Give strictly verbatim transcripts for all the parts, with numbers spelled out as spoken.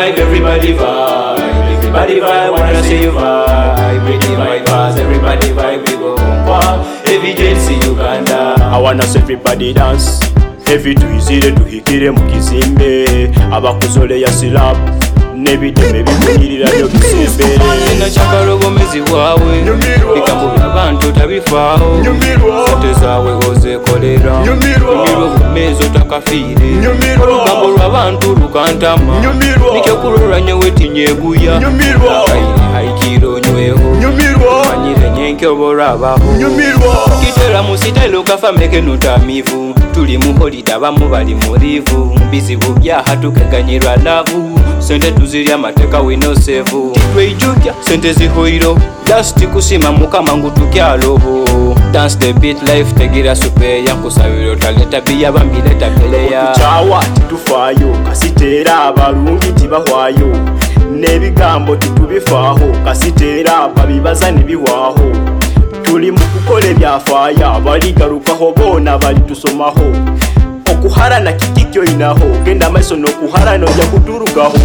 vibe, everybody vibe. Everybody vibe, wanna see you vibe. With the vibers, everybody vibe. We go Kongwa, Evidence Uganda. I wanna see everybody dance. Heavy tuyizire tuhikire mu kizimbe. Abakuzole ya silap nebideme bikunyirira byo bisembere. Nina chakalogomezi bwawe bigambo by'abantu tabifaaho. Sente zaawe ozekolera nyumirwa bumeezi otakafiire. Olugambo lw'abantu lukantama nikyokulolanye wetinyeeguya. Akayiri haikiro onyweho manyire nyenke oba olwabaho. Kitera musitelo kafa meke nutamivu. Tuli mu holide abamu bali mu livu. Bizibu byaha tukeganyirwa lavu. Sente tuzirya mateka wino sevu. Titwejukya sente zihoiro just kusima mukama ngu tukyaloho. Dance the beat life tegira supeya nkusabiro taleta biya bambileta peleya. Okuchawa titufaayo kasitera abalungi tibahwayo. N'ebigambo titubifaaho kasitera babibaza nibihwaho. Tuli mu kukola ebyafaayo baligarukaho boona balitusomaho. Okuharana kiki kyoyinaho genda maiso n'okuharana ojja kuturukaho.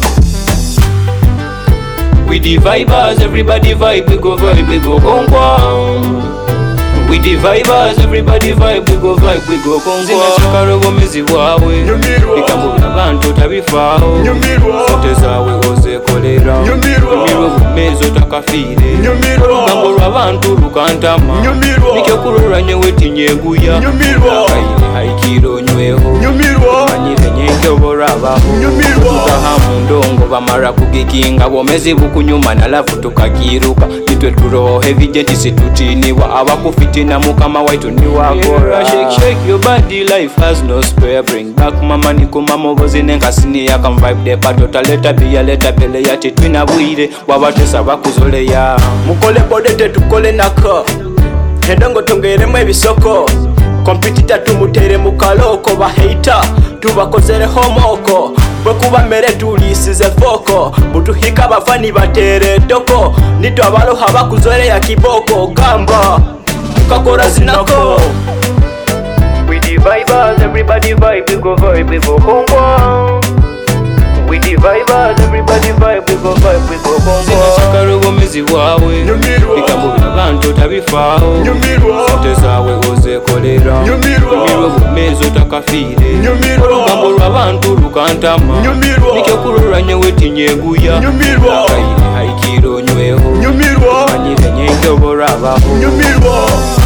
We the vibers, everybody vibe, we go vibe, we go Kongwa. We the vibers, everybody vibe, we go vibe, we go Kongwa. Zina chakalogomezi bwawe bigambo by'abantu tabifaaho. Sente zaawe ozekolera nyumirwa bumeezi otakafiire. Olugambo lw'abantu lukantama nikyokulolanye wetinyeeguya. Akayiri haikiro onyweho manyire nyenke oba olwabaho. Tutaha mu ndongo bamara kugikinga bwomezi bukunyuma na lavu tukakiruka. Nitwe turoho evidenti situtinibwa abakufitina mukama waitu niwakora. Shake shake your body, life has no spare. Bring back mama nikuma mubozi nenkasini ya kam vibe de pato taleta biya leta pele ya titwina bwire wabatesa bakuzoleya. Mukole bodete tukole nako endongo tongeremu ebisoko. Kompitita tumutere mu kaloko bahaita tubakozere homoko. Bwe kuba mmere tulisize foko butuhika bafani batere toko. Nito abaloha bakuzole ya kiboko gamba tukakora zinako. We the vibers, everybody vibe, we go vibe, we go Kongwa. We the vibers, everybody vibe, we go vibe, we go Kongwa. Zina chakalogomezi bwawe bigambo by'abantu tabifaaho. Sente zaawe ozekolera nyumirwa bumeezi otakafiire. Olugambo lw'abantu lukantama nikyokulolanye wetinyeeguya. Akayiri haikiro onyweho manyire nyenke oba olwabaho.